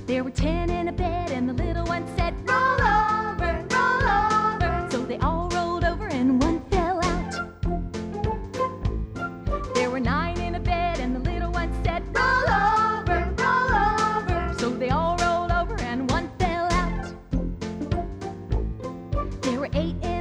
There were 10 in a bed, and the little one said, roll over, roll over. So they all rolled over, and one fell out. There were 9 in a bed, and the little one said, roll over, roll over. So they all rolled over, and one fell out. There were 8 in